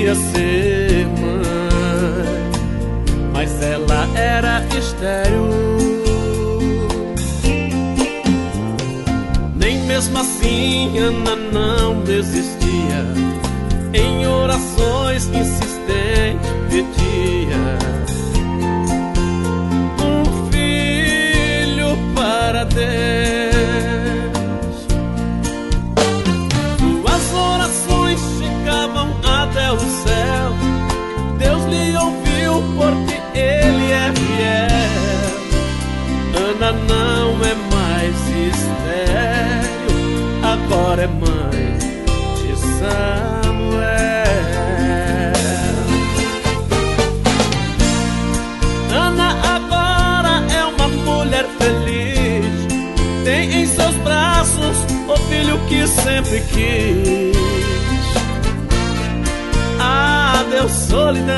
queria ser mãe, mas ela era estéril. Nem mesmo assim Ana não desistia, em orações insistentes pedia um filho para Deus. Suas orações chegavam até o céu, Deus lhe ouviu porque Ele é fiel. Ana não é mais estéril, agora é mãe de Samuel. Ana agora é uma mulher feliz, tem em seus braços o filho que sempre quis. Adeus solidão,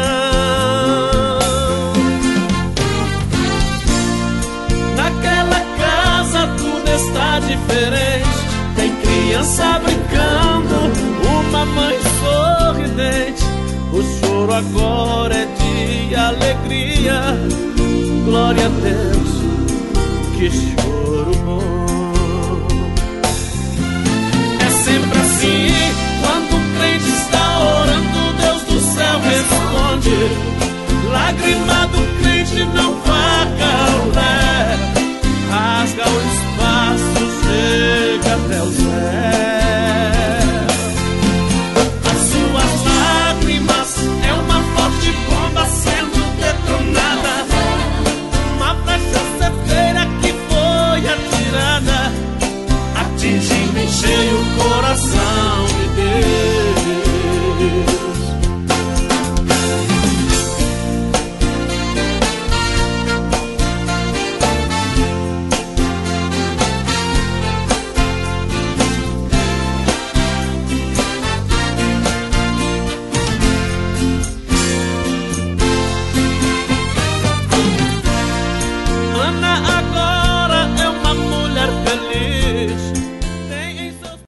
naquela casa tudo está diferente. Tem criança brincando, uma mãe sorridente. O choro agora é de alegria. Glória a Deus, que choro bom. É sempre assim, quando o crente está orando, Deus do céu responde. Lágrima do crente não